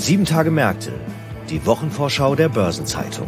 7 Tage Märkte, die Wochenvorschau der Börsenzeitung.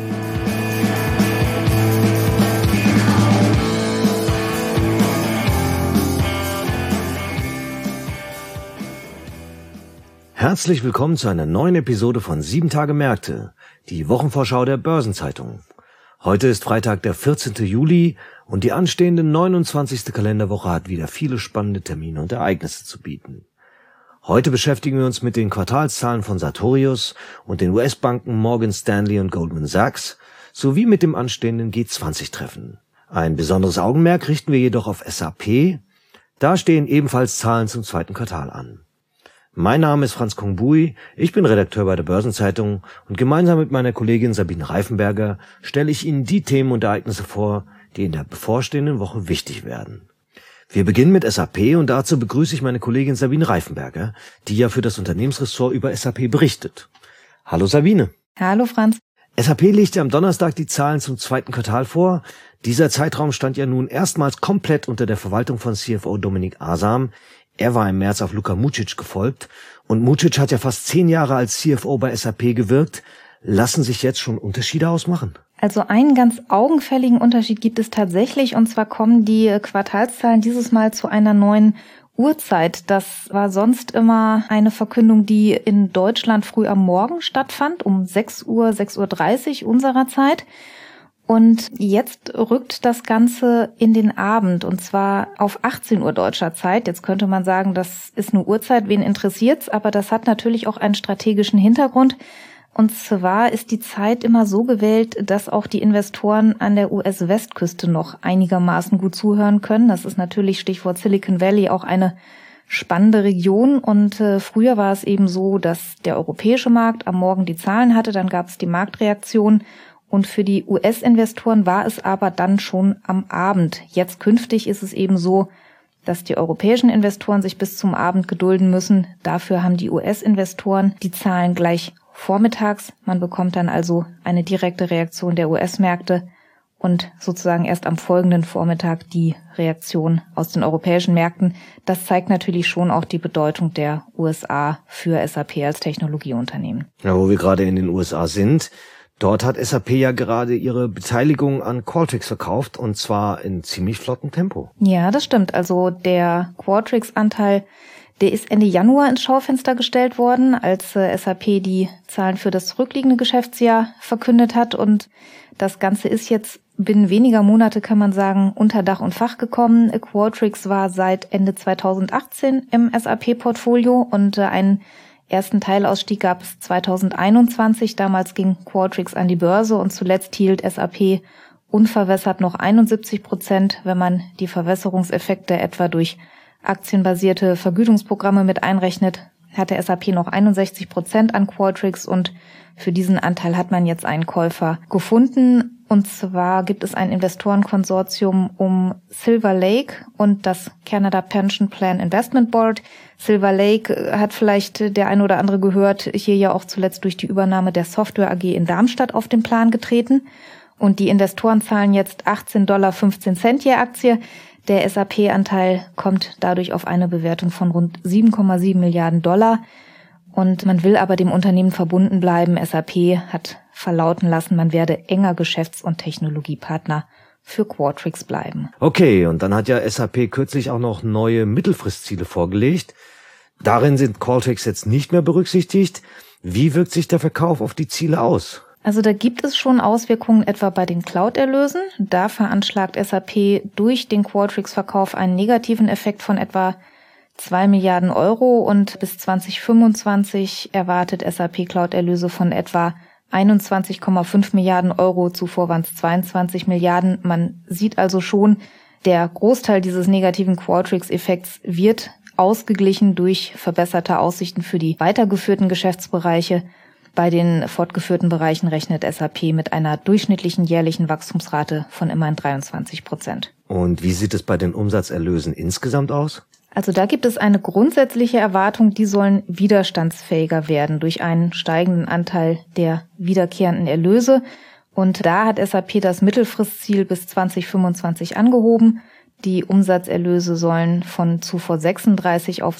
Herzlich willkommen zu einer neuen Episode von 7 Tage Märkte, die Wochenvorschau der Börsenzeitung. Heute ist Freitag, der 14. Juli und die anstehende 29. Kalenderwoche hat wieder viele spannende Termine und Ereignisse zu bieten. Heute beschäftigen wir uns mit den Quartalszahlen von Sartorius und den US-Banken Morgan Stanley und Goldman Sachs sowie mit dem anstehenden G20-Treffen. Ein besonderes Augenmerk richten wir jedoch auf SAP. Da stehen ebenfalls Zahlen zum zweiten Quartal an. Mein Name ist Franz Kongbui, ich bin Redakteur bei der Börsenzeitung und gemeinsam mit meiner Kollegin Sabine Reifenberger stelle ich Ihnen die Themen und Ereignisse vor, die in der bevorstehenden Woche wichtig werden. Wir beginnen mit SAP und dazu begrüße ich meine Kollegin Sabine Reifenberger, die ja für das Unternehmensressort über SAP berichtet. Hallo Sabine. Hallo Franz. SAP legte am Donnerstag die Zahlen zum zweiten Quartal vor. Dieser Zeitraum stand ja nun erstmals komplett unter der Verwaltung von CFO Dominik Asam. Er war im März auf Luka Mucic gefolgt und Mucic hat ja fast 10 Jahre als CFO bei SAP gewirkt. Lassen sich jetzt schon Unterschiede ausmachen? Also einen ganz augenfälligen Unterschied gibt es tatsächlich, und zwar kommen die Quartalszahlen dieses Mal zu einer neuen Uhrzeit. Das war sonst immer eine Verkündung, die in Deutschland früh am Morgen stattfand, um 6 Uhr, 6:30 Uhr unserer Zeit. Und jetzt rückt das Ganze in den Abend, und zwar auf 18 Uhr deutscher Zeit. Jetzt könnte man sagen, das ist eine Uhrzeit, wen interessiert's? Aber das hat natürlich auch einen strategischen Hintergrund. Und zwar ist die Zeit immer so gewählt, dass auch die Investoren an der US-Westküste noch einigermaßen gut zuhören können. Das ist natürlich, Stichwort Silicon Valley, auch eine spannende Region. Und früher war es eben so, dass der europäische Markt am Morgen die Zahlen hatte, dann gab es die Marktreaktion. Und für die US-Investoren war es aber dann schon am Abend. Jetzt künftig ist es eben so, dass die europäischen Investoren sich bis zum Abend gedulden müssen. Dafür haben die US-Investoren die Zahlen gleich vormittags. Man bekommt dann also eine direkte Reaktion der US-Märkte und sozusagen erst am folgenden Vormittag die Reaktion aus den europäischen Märkten. Das zeigt natürlich schon auch die Bedeutung der USA für SAP als Technologieunternehmen. Ja, wo wir gerade in den USA sind, dort hat SAP ja gerade ihre Beteiligung an Qualtrics verkauft, und zwar in ziemlich flottem Tempo. Ja, das stimmt. Also der Qualtrics-Anteil, der ist Ende Januar ins Schaufenster gestellt worden, als SAP die Zahlen für das zurückliegende Geschäftsjahr verkündet hat. Und das Ganze ist jetzt binnen weniger Monate, kann man sagen, unter Dach und Fach gekommen. Qualtrics war seit Ende 2018 im SAP-Portfolio und einen ersten Teilausstieg gab es 2021. Damals ging Qualtrics an die Börse und zuletzt hielt SAP unverwässert noch 71%, wenn man die Verwässerungseffekte etwa durch aktienbasierte Vergütungsprogramme mit einrechnet, hatte SAP noch 61% an Qualtrics, und für diesen Anteil hat man jetzt einen Käufer gefunden. Und zwar gibt es ein Investorenkonsortium um Silver Lake und das Canada Pension Plan Investment Board. Silver Lake hat vielleicht der eine oder andere gehört, hier ja auch zuletzt durch die Übernahme der Software AG in Darmstadt auf den Plan getreten. Und die Investoren zahlen jetzt $18,15 je Aktie. Der SAP-Anteil kommt dadurch auf eine Bewertung von rund 7,7 Milliarden $. Und man will aber dem Unternehmen verbunden bleiben. SAP hat verlauten lassen, man werde enger Geschäfts- und Technologiepartner für Qualtrics bleiben. Okay, und dann hat ja SAP kürzlich auch noch neue Mittelfristziele vorgelegt. Darin sind Qualtrics jetzt nicht mehr berücksichtigt. Wie wirkt sich der Verkauf auf die Ziele aus? Also da gibt es schon Auswirkungen etwa bei den Cloud-Erlösen. Da veranschlagt SAP durch den Qualtrics-Verkauf einen negativen Effekt von etwa 2 Milliarden € und bis 2025 erwartet SAP Cloud-Erlöse von etwa 21,5 Milliarden €. Zuvor waren es 22 Milliarden. Man sieht also schon, der Großteil dieses negativen Qualtrics-Effekts wird ausgeglichen durch verbesserte Aussichten für die weitergeführten Geschäftsbereiche. Bei den fortgeführten Bereichen rechnet SAP mit einer durchschnittlichen jährlichen Wachstumsrate von immerhin 23%. Und wie sieht es bei den Umsatzerlösen insgesamt aus? Also da gibt es eine grundsätzliche Erwartung, die sollen widerstandsfähiger werden durch einen steigenden Anteil der wiederkehrenden Erlöse. Und da hat SAP das Mittelfristziel bis 2025 angehoben. Die Umsatzerlöse sollen von zuvor 36 auf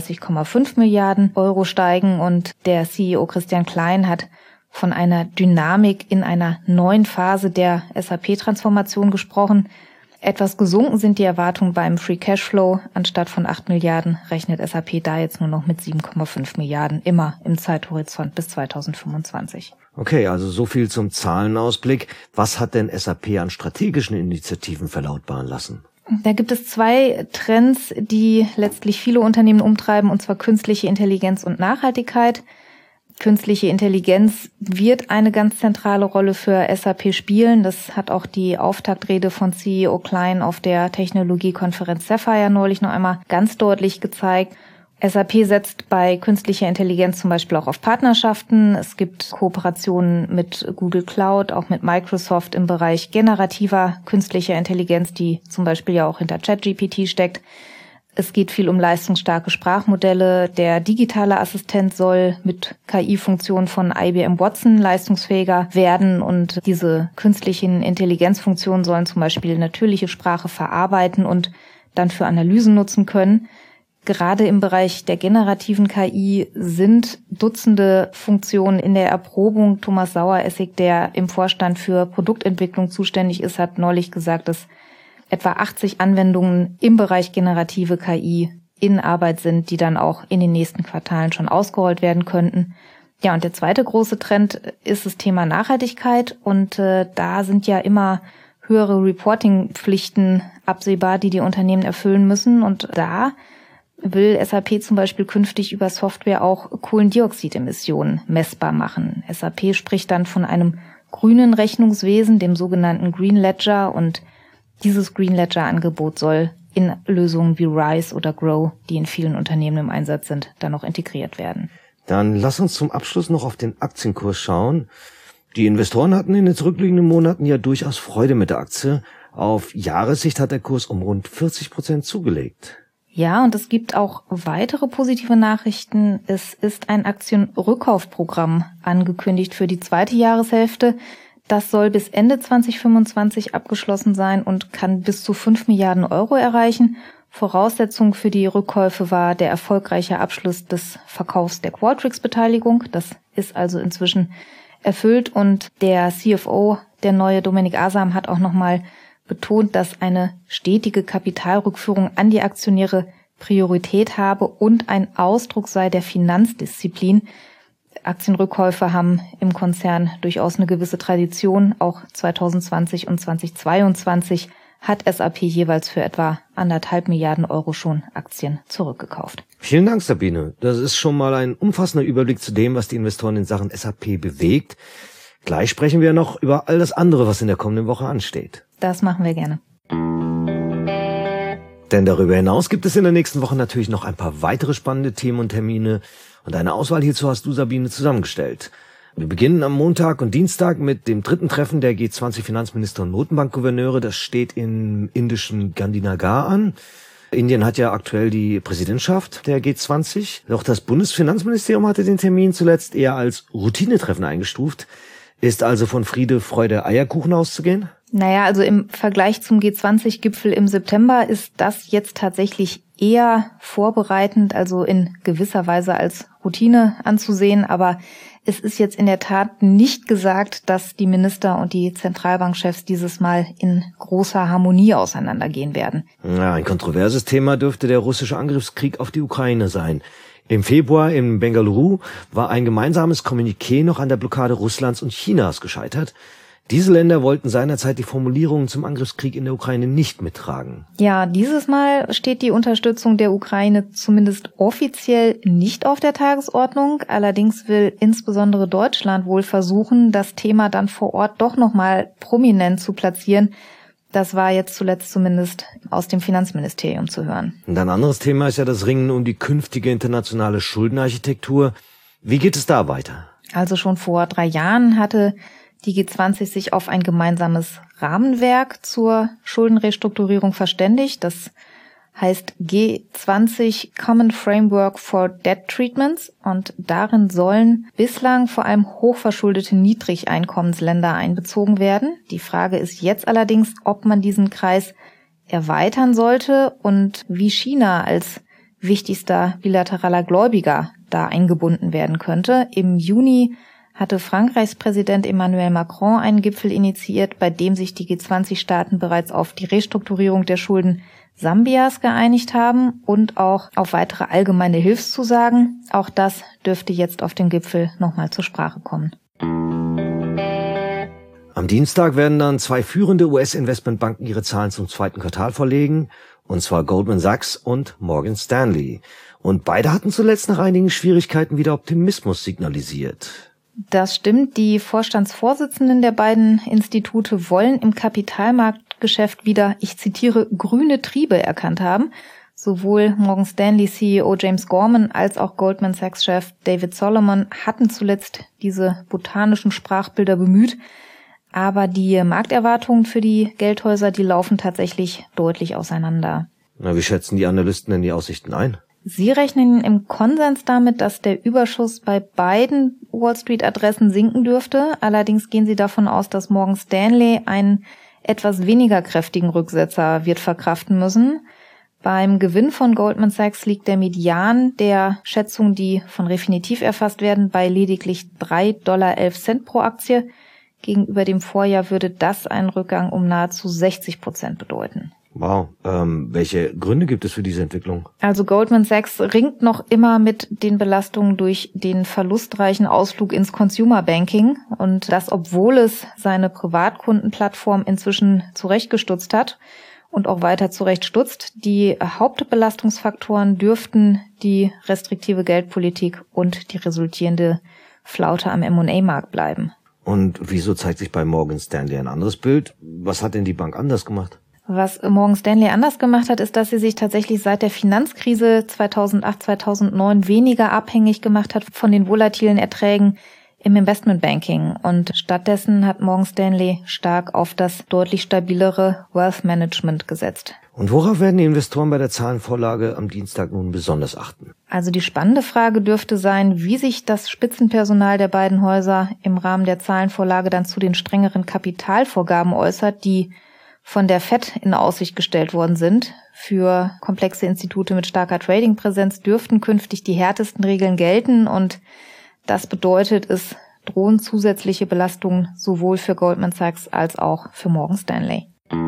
37,5 Milliarden Euro steigen und der CEO Christian Klein hat von einer Dynamik in einer neuen Phase der SAP-Transformation gesprochen. Etwas gesunken sind die Erwartungen beim Free Cashflow. Anstatt von 8 Milliarden rechnet SAP da jetzt nur noch mit 7,5 Milliarden, immer im Zeithorizont bis 2025. Okay, also so viel zum Zahlenausblick. Was hat denn SAP an strategischen Initiativen verlautbaren lassen? Da gibt es zwei Trends, die letztlich viele Unternehmen umtreiben, und zwar künstliche Intelligenz und Nachhaltigkeit. Künstliche Intelligenz wird eine ganz zentrale Rolle für SAP spielen. Das hat auch die Auftaktrede von CEO Klein auf der Technologiekonferenz Sapphire neulich noch einmal ganz deutlich gezeigt. SAP setzt bei künstlicher Intelligenz zum Beispiel auch auf Partnerschaften. Es gibt Kooperationen mit Google Cloud, auch mit Microsoft im Bereich generativer künstlicher Intelligenz, die zum Beispiel ja auch hinter ChatGPT steckt. Es geht viel um leistungsstarke Sprachmodelle. Der digitale Assistent soll mit KI-Funktionen von IBM Watson leistungsfähiger werden, und diese künstlichen Intelligenzfunktionen sollen zum Beispiel natürliche Sprache verarbeiten und dann für Analysen nutzen können. Gerade im Bereich der generativen KI sind Dutzende Funktionen in der Erprobung. Thomas Saueressig, der im Vorstand für Produktentwicklung zuständig ist, hat neulich gesagt, dass etwa 80 Anwendungen im Bereich generative KI in Arbeit sind, die dann auch in den nächsten Quartalen schon ausgerollt werden könnten. Ja, und der zweite große Trend ist das Thema Nachhaltigkeit. Und da sind ja immer höhere Reporting-Pflichten absehbar, die die Unternehmen erfüllen müssen. Und da will SAP zum Beispiel künftig über Software auch Kohlendioxidemissionen messbar machen. SAP spricht dann von einem grünen Rechnungswesen, dem sogenannten Green Ledger, und dieses Green Ledger-Angebot soll in Lösungen wie RISE oder GROW, die in vielen Unternehmen im Einsatz sind, dann noch integriert werden. Dann lass uns zum Abschluss noch auf den Aktienkurs schauen. Die Investoren hatten in den zurückliegenden Monaten ja durchaus Freude mit der Aktie. Auf Jahressicht hat der Kurs um rund 40% zugelegt. Ja, und es gibt auch weitere positive Nachrichten. Es ist ein Aktienrückkaufprogramm angekündigt für die zweite Jahreshälfte. Das soll bis Ende 2025 abgeschlossen sein und kann bis zu 5 Milliarden Euro erreichen. Voraussetzung für die Rückkäufe war der erfolgreiche Abschluss des Verkaufs der Qualtrics-Beteiligung. Das ist also inzwischen erfüllt, und der CFO, der neue Dominik Asam, hat auch nochmal betont, dass eine stetige Kapitalrückführung an die Aktionäre Priorität habe und ein Ausdruck sei der Finanzdisziplin. Aktienrückkäufe haben im Konzern durchaus eine gewisse Tradition. Auch 2020 und 2022 hat SAP jeweils für etwa 1,5 Milliarden Euro schon Aktien zurückgekauft. Vielen Dank, Sabine. Das ist schon mal ein umfassender Überblick zu dem, was die Investoren in Sachen SAP bewegt. Gleich sprechen wir noch über all das andere, was in der kommenden Woche ansteht. Das machen wir gerne. Denn darüber hinaus gibt es in der nächsten Woche natürlich noch ein paar weitere spannende Themen und Termine. Und eine Auswahl hierzu hast du, Sabine, zusammengestellt. Wir beginnen am Montag und Dienstag mit dem dritten Treffen der G20-Finanzminister und Notenbankgouverneure. Das steht im indischen Gandhinagar an. Indien hat ja aktuell die Präsidentschaft der G20. Doch das Bundesfinanzministerium hatte den Termin zuletzt eher als Routinetreffen eingestuft. Ist also von Friede, Freude, Eierkuchen auszugehen? Naja, also im Vergleich zum G20-Gipfel im September ist das jetzt tatsächlich eher vorbereitend, also in gewisser Weise als Routine anzusehen. Aber es ist jetzt in der Tat nicht gesagt, dass die Minister und die Zentralbankchefs dieses Mal in großer Harmonie auseinandergehen werden. Ja, ein kontroverses Thema dürfte der russische Angriffskrieg auf die Ukraine sein. Im Februar in Bengaluru war ein gemeinsames Kommuniqué noch an der Blockade Russlands und Chinas gescheitert. Diese Länder wollten seinerzeit die Formulierungen zum Angriffskrieg in der Ukraine nicht mittragen. Ja, dieses Mal steht die Unterstützung der Ukraine zumindest offiziell nicht auf der Tagesordnung. Allerdings will insbesondere Deutschland wohl versuchen, das Thema dann vor Ort doch nochmal prominent zu platzieren. Das war jetzt zuletzt zumindest aus dem Finanzministerium zu hören. Und ein anderes Thema ist ja das Ringen um die künftige internationale Schuldenarchitektur. Wie geht es da weiter? Also schon vor 3 Jahren hatte die G20 sich auf ein gemeinsames Rahmenwerk zur Schuldenrestrukturierung verständigt. Das heißt G20 Common Framework for Debt Treatments, und darin sollen bislang vor allem hochverschuldete Niedrigeinkommensländer einbezogen werden. Die Frage ist jetzt allerdings, ob man diesen Kreis erweitern sollte und wie China als wichtigster bilateraler Gläubiger da eingebunden werden könnte. Im Juni hatte Frankreichs Präsident Emmanuel Macron einen Gipfel initiiert, bei dem sich die G20-Staaten bereits auf die Restrukturierung der Schulden Sambias geeinigt haben und auch auf weitere allgemeine Hilfszusagen. Auch das dürfte jetzt auf dem Gipfel nochmal zur Sprache kommen. Am Dienstag werden dann 2 führende US-Investmentbanken ihre Zahlen zum zweiten Quartal vorlegen, und zwar Goldman Sachs und Morgan Stanley. Und beide hatten zuletzt nach einigen Schwierigkeiten wieder Optimismus signalisiert. Das stimmt. Die Vorstandsvorsitzenden der beiden Institute wollen im Kapitalmarktgeschäft wieder, ich zitiere, grüne Triebe erkannt haben. Sowohl Morgan Stanley CEO James Gorman als auch Goldman Sachs Chef David Solomon hatten zuletzt diese botanischen Sprachbilder bemüht. Aber die Markterwartungen für die Geldhäuser, die laufen tatsächlich deutlich auseinander. Na, wie schätzen die Analysten denn die Aussichten ein? Sie rechnen im Konsens damit, dass der Überschuss bei beiden Wall-Street-Adressen sinken dürfte. Allerdings gehen sie davon aus, dass Morgan Stanley einen etwas weniger kräftigen Rücksetzer wird verkraften müssen. Beim Gewinn von Goldman Sachs liegt der Median der Schätzungen, die von Refinitiv erfasst werden, bei lediglich $3,11 pro Aktie. Gegenüber dem Vorjahr würde das einen Rückgang um nahezu 60% bedeuten. Wow, welche Gründe gibt es für diese Entwicklung? Also Goldman Sachs ringt noch immer mit den Belastungen durch den verlustreichen Ausflug ins Consumer Banking und das, obwohl es seine Privatkundenplattform inzwischen zurechtgestutzt hat und auch weiter zurechtstutzt. Die Hauptbelastungsfaktoren dürften die restriktive Geldpolitik und die resultierende Flaute am M&A-Markt bleiben. Und wieso zeigt sich bei Morgan Stanley ein anderes Bild? Was hat denn die Bank anders gemacht? Was Morgan Stanley anders gemacht hat, ist, dass sie sich tatsächlich seit der Finanzkrise 2008, 2009 weniger abhängig gemacht hat von den volatilen Erträgen im Investmentbanking. Und stattdessen hat Morgan Stanley stark auf das deutlich stabilere Wealth Management gesetzt. Und worauf werden die Investoren bei der Zahlenvorlage am Dienstag nun besonders achten? Also die spannende Frage dürfte sein, wie sich das Spitzenpersonal der beiden Häuser im Rahmen der Zahlenvorlage dann zu den strengeren Kapitalvorgaben äußert, die von der Fed in Aussicht gestellt worden sind. Für komplexe Institute mit starker Trading-Präsenz dürften künftig die härtesten Regeln gelten und das bedeutet, es drohen zusätzliche Belastungen sowohl für Goldman Sachs als auch für Morgan Stanley.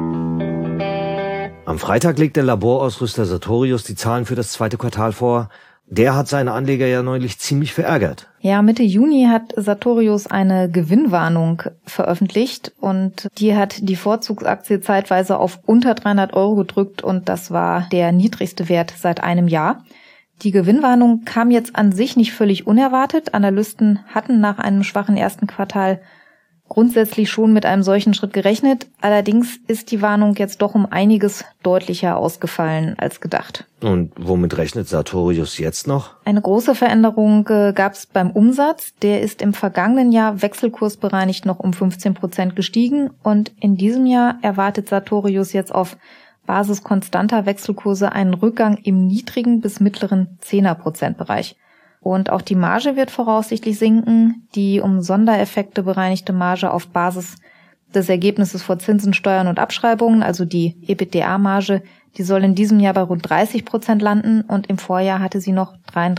Am Freitag legt der Laborausrüster Sartorius die Zahlen für das zweite Quartal vor. Der hat seine Anleger ja neulich ziemlich verärgert. Ja, Mitte Juni hat Sartorius eine Gewinnwarnung veröffentlicht und die hat die Vorzugsaktie zeitweise auf unter 300 € gedrückt und das war der niedrigste Wert seit einem Jahr. Die Gewinnwarnung kam jetzt an sich nicht völlig unerwartet. Analysten hatten nach einem schwachen ersten Quartal grundsätzlich schon mit einem solchen Schritt gerechnet. Allerdings ist die Warnung jetzt doch um einiges deutlicher ausgefallen als gedacht. Und womit rechnet Sartorius jetzt noch? Eine große Veränderung gab es beim Umsatz. Der ist im vergangenen Jahr wechselkursbereinigt noch um 15% gestiegen. Und in diesem Jahr erwartet Sartorius jetzt auf Basis konstanter Wechselkurse einen Rückgang im niedrigen bis mittleren 10er-Prozentbereich. Und auch die Marge wird voraussichtlich sinken. Die um Sondereffekte bereinigte Marge auf Basis des Ergebnisses vor Zinsen, Steuern und Abschreibungen, also die EBITDA-Marge, die soll in diesem Jahr bei rund 30% landen und im Vorjahr hatte sie noch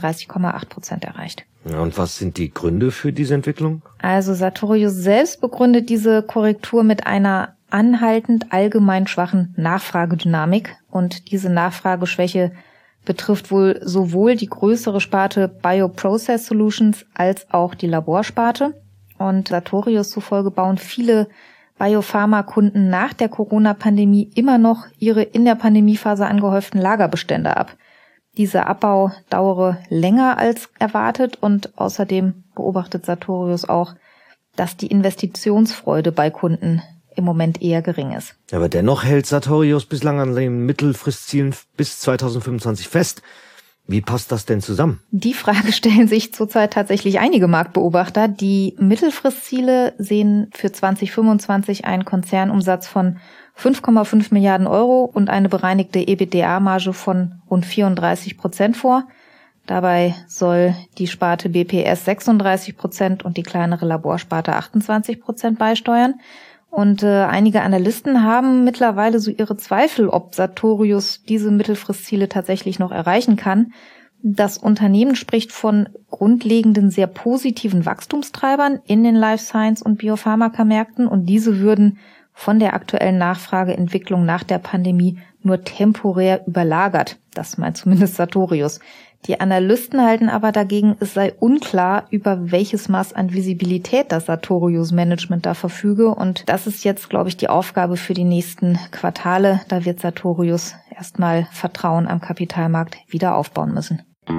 33,8% erreicht. Ja, und was sind die Gründe für diese Entwicklung? Also Sartorius selbst begründet diese Korrektur mit einer anhaltend allgemein schwachen Nachfragedynamik und diese Nachfrageschwäche betrifft wohl sowohl die größere Sparte Bioprocess Solutions als auch die Laborsparte. Und Sartorius zufolge bauen viele Biopharma-Kunden nach der Corona-Pandemie immer noch ihre in der Pandemiephase angehäuften Lagerbestände ab. Dieser Abbau dauere länger als erwartet und außerdem beobachtet Sartorius auch, dass die Investitionsfreude bei Kunden im Moment eher gering ist. Aber dennoch hält Sartorius bislang an den Mittelfristzielen bis 2025 fest. Wie passt das denn zusammen? Die Frage stellen sich zurzeit tatsächlich einige Marktbeobachter. Die Mittelfristziele sehen für 2025 einen Konzernumsatz von 5,5 Milliarden € und eine bereinigte EBITDA-Marge von rund 34% vor. Dabei soll die Sparte BPS 36% und die kleinere Laborsparte 28% beisteuern. Und einige Analysten haben mittlerweile so ihre Zweifel, ob Sartorius diese Mittelfristziele tatsächlich noch erreichen kann. Das Unternehmen spricht von grundlegenden, sehr positiven Wachstumstreibern in den Life Science- und Biopharmakamärkten und diese würden von der aktuellen Nachfrageentwicklung nach der Pandemie nur temporär überlagert. Das meint zumindest Sartorius. Die Analysten halten aber dagegen, es sei unklar, über welches Maß an Visibilität das Sartorius-Management da verfüge. Und das ist jetzt, glaube ich, die Aufgabe für die nächsten Quartale. Da wird Sartorius erstmal Vertrauen am Kapitalmarkt wieder aufbauen müssen.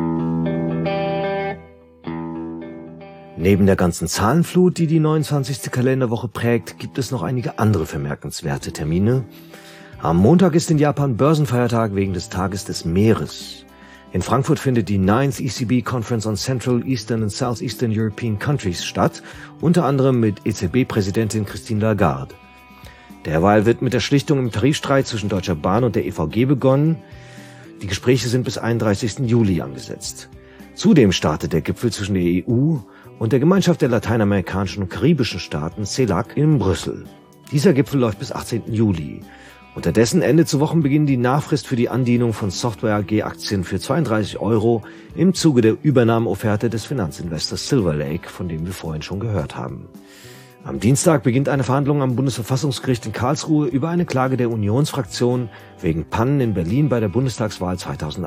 Neben der ganzen Zahlenflut, die die 29. Kalenderwoche prägt, gibt es noch einige andere vermerkenswerte Termine. Am Montag ist in Japan Börsenfeiertag wegen des Tages des Meeres. In Frankfurt findet die 9th ECB Conference on Central, Eastern and Southeastern European Countries statt, unter anderem mit EZB-Präsidentin Christine Lagarde. Derweil wird mit der Schlichtung im Tarifstreit zwischen Deutscher Bahn und der EVG begonnen. Die Gespräche sind bis 31. Juli angesetzt. Zudem startet der Gipfel zwischen der EU und der Gemeinschaft der lateinamerikanischen und karibischen Staaten CELAC in Brüssel. Dieser Gipfel läuft bis 18. Juli. Unterdessen endet zu Wochenbeginn die Nachfrist für die Andienung von Software AG Aktien für 32 € im Zuge der Übernahmeofferte des Finanzinvestors Silver Lake, von dem wir vorhin schon gehört haben. Am Dienstag beginnt eine Verhandlung am Bundesverfassungsgericht in Karlsruhe über eine Klage der Unionsfraktion wegen Pannen in Berlin bei der Bundestagswahl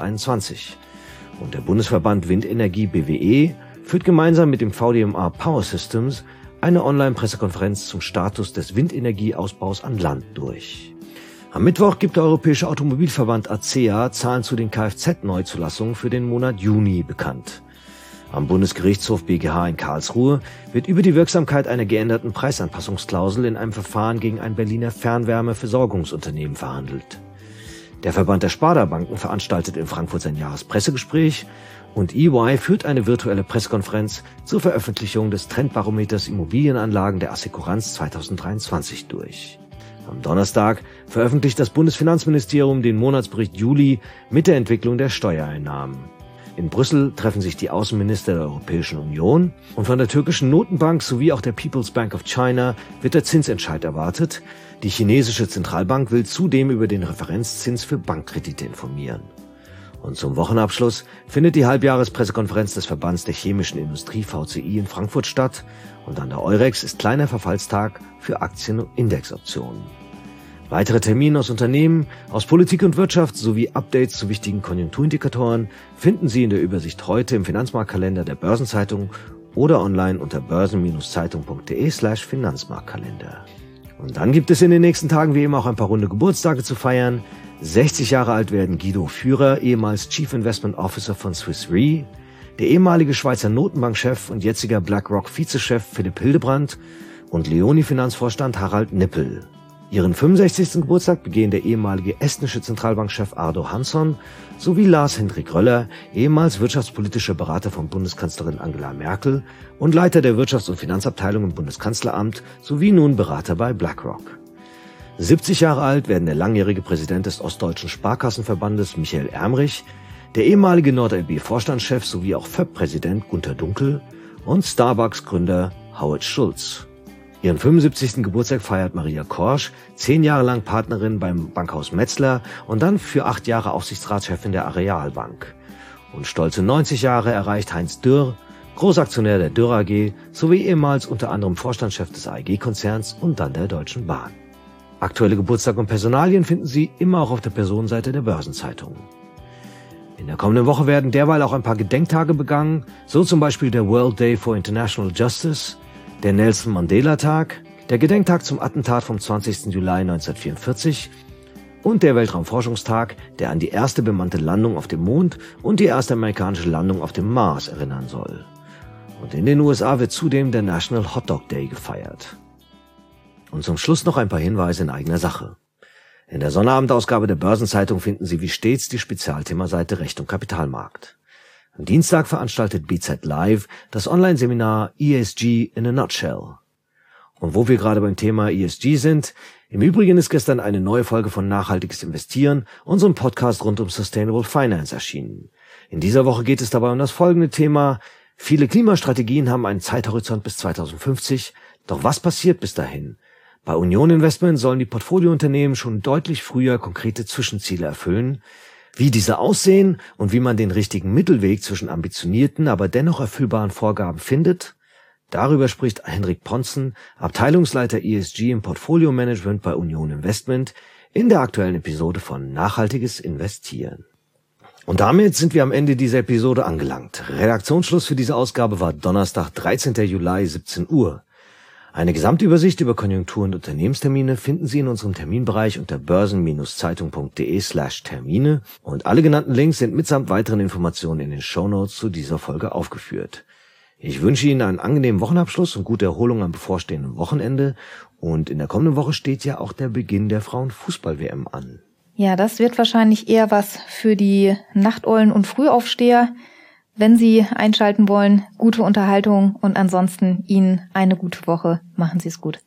2021. Und der Bundesverband Windenergie BWE führt gemeinsam mit dem VDMA Power Systems eine Online-Pressekonferenz zum Status des Windenergieausbaus an Land durch. Am Mittwoch gibt der Europäische Automobilverband ACEA Zahlen zu den Kfz-Neuzulassungen für den Monat Juni bekannt. Am Bundesgerichtshof BGH in Karlsruhe wird über die Wirksamkeit einer geänderten Preisanpassungsklausel in einem Verfahren gegen ein Berliner Fernwärmeversorgungsunternehmen verhandelt. Der Verband der Sparda-Banken veranstaltet in Frankfurt sein Jahrespressegespräch und EY führt eine virtuelle Pressekonferenz zur Veröffentlichung des Trendbarometers Immobilienanlagen der Assekuranz 2023 durch. Am Donnerstag veröffentlicht das Bundesfinanzministerium den Monatsbericht Juli mit der Entwicklung der Steuereinnahmen. In Brüssel treffen sich die Außenminister der Europäischen Union und von der türkischen Notenbank sowie auch der People's Bank of China wird der Zinsentscheid erwartet. Die chinesische Zentralbank will zudem über den Referenzzins für Bankkredite informieren. Und zum Wochenabschluss findet die Halbjahrespressekonferenz des Verbands der chemischen Industrie VCI in Frankfurt statt und an der Eurex ist kleiner Verfallstag für Aktien- und Indexoptionen. Weitere Termine aus Unternehmen, aus Politik und Wirtschaft sowie Updates zu wichtigen Konjunkturindikatoren finden Sie in der Übersicht heute im Finanzmarktkalender der Börsenzeitung oder online unter börsen-zeitung.de/Finanzmarktkalender. Und dann gibt es in den nächsten Tagen wie immer auch ein paar runde Geburtstage zu feiern. 60 Jahre alt werden Guido Führer, ehemals Chief Investment Officer von Swiss Re, der ehemalige Schweizer Notenbankchef und jetziger BlackRock-Vizechef Philipp Hildebrand und Leoni-Finanzvorstand Harald Nippel. Ihren 65. Geburtstag begehen der ehemalige estnische Zentralbankchef Ardo Hansson sowie Lars Hendrik Röller, ehemals wirtschaftspolitischer Berater von Bundeskanzlerin Angela Merkel und Leiter der Wirtschafts- und Finanzabteilung im Bundeskanzleramt sowie nun Berater bei BlackRock. 70 Jahre alt werden der langjährige Präsident des Ostdeutschen Sparkassenverbandes Michael Ermrich, der ehemalige NordLB-Vorstandschef sowie auch FÖB-Präsident Gunter Dunkel und Starbucks-Gründer Howard Schulz. Ihren 75. Geburtstag feiert Maria Korsch, 10 Jahre lang Partnerin beim Bankhaus Metzler und dann für 8 Jahre Aufsichtsratschefin der Arealbank. Und stolze 90 Jahre erreicht Heinz Dürr, Großaktionär der Dürr AG sowie ehemals unter anderem Vorstandschef des AEG-Konzerns und dann der Deutschen Bahn. Aktuelle Geburtstag und Personalien finden Sie immer auch auf der Personenseite der Börsenzeitung. In der kommenden Woche werden derweil auch ein paar Gedenktage begangen, so zum Beispiel der World Day for International Justice, der Nelson Mandela Tag, der Gedenktag zum Attentat vom 20. Juli 1944 und der Weltraumforschungstag, der an die erste bemannte Landung auf dem Mond und die erste amerikanische Landung auf dem Mars erinnern soll. Und in den USA wird zudem der National Hot Dog Day gefeiert. Und zum Schluss noch ein paar Hinweise in eigener Sache. In der Sonnterabendausgabe der Börsenzeitung finden Sie wie stets die Spezialthemaseite Recht und Kapitalmarkt. Am Dienstag veranstaltet BZ Live das Online-Seminar ESG in a Nutshell. Und wo wir gerade beim Thema ESG sind, im Übrigen ist gestern eine neue Folge von Nachhaltiges Investieren, unserem Podcast rund um Sustainable Finance, erschienen. In dieser Woche geht es dabei um das folgende Thema: Viele Klimastrategien haben einen Zeithorizont bis 2050, doch was passiert bis dahin? Bei Union Investment sollen die Portfoliounternehmen schon deutlich früher konkrete Zwischenziele erfüllen. Wie diese aussehen und wie man den richtigen Mittelweg zwischen ambitionierten, aber dennoch erfüllbaren Vorgaben findet, darüber spricht Henrik Pontzen, Abteilungsleiter ESG im Portfolio-Management bei Union Investment, in der aktuellen Episode von Nachhaltiges Investieren. Und damit sind wir am Ende dieser Episode angelangt. Redaktionsschluss für diese Ausgabe war Donnerstag, 13. Juli, 17 Uhr. Eine Gesamtübersicht über Konjunktur- und Unternehmenstermine finden Sie in unserem Terminbereich unter börsen-zeitung.de/Termine und alle genannten Links sind mitsamt weiteren Informationen in den Shownotes zu dieser Folge aufgeführt. Ich wünsche Ihnen einen angenehmen Wochenabschluss und gute Erholung am bevorstehenden Wochenende. Und in der kommenden Woche steht ja auch der Beginn der Frauenfußball-WM an. Ja, das wird wahrscheinlich eher was für die Nachteulen und Frühaufsteher. Wenn Sie einschalten wollen, gute Unterhaltung und ansonsten Ihnen eine gute Woche. Machen Sie es gut.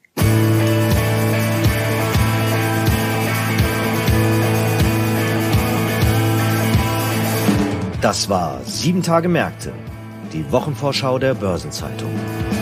Das war 7 Tage Märkte, die Wochenvorschau der Börsenzeitung.